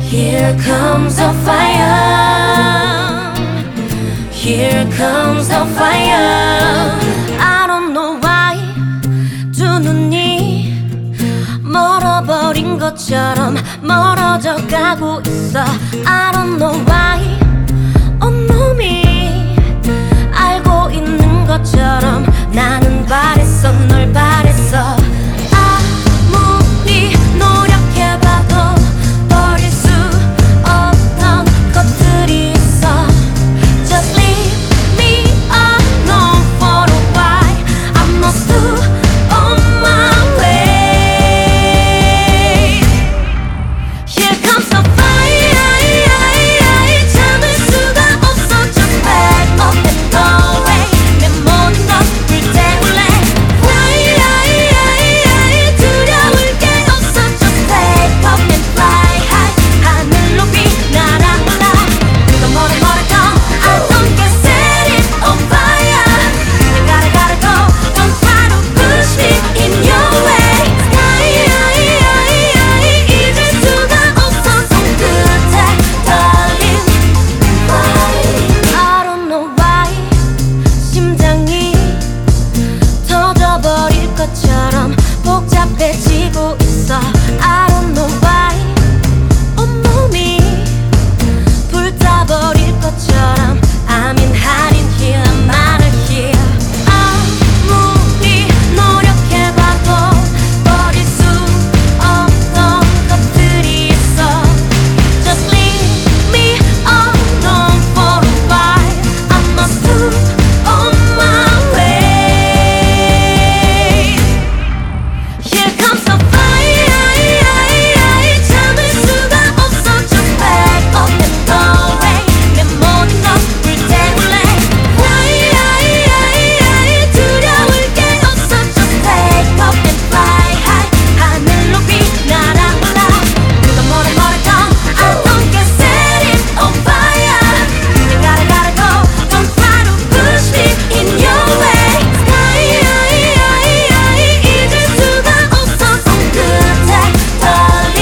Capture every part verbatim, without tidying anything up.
Here comes the fire. Here comes the fire. I don't know why 두 눈이 멀어버린 것처럼 멀어져 가고 있어. I don't know why 온몸이 알고 있는 것처럼 나는 바랬어, 널 바랬어. 아무리 노력해봐도 버릴 수 없던 것들이 있어. Just leave me alone for a while. I must do on my way. Here comes the fire. 참을 수가 없어. Just back up and go away. 내 모든 걸 불태울래. 두려울 게 없어. Just take off and fly high. 하늘 높이 날아올라. 누가 뭐래 뭐래도 I don't get set it on fire. You gotta gotta go. Don't try to push me in your way. 잊을 수가 없어. 손끝에 떨린 I don't know why 심장이 터져버릴 것처럼 복잡해지고 있어. I don't know why 온몸이 불타버릴 것처럼 I'm in hiding here, I'm out of here. 아무리 노력해봐도 버릴 수 없던 것들이 있어. Just leave me alone for a while. I must do on my way. Here comes the fire. 참을 수가 없어. Just back up and go away. 내 모든 걸 불태울래. 두려울 게 없어. Just take off and fly high. 하늘 높이 날아올라. 누가 뭐래 뭐래도 I don't get set it on fire. You gotta gotta go. Don't try to push me in your way. 잊을 수가 없어. 손끝에 떨린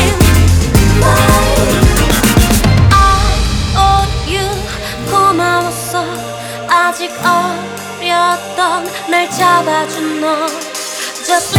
I owe you 고마웠어. 아직 어렸던 날 잡아준 너. Just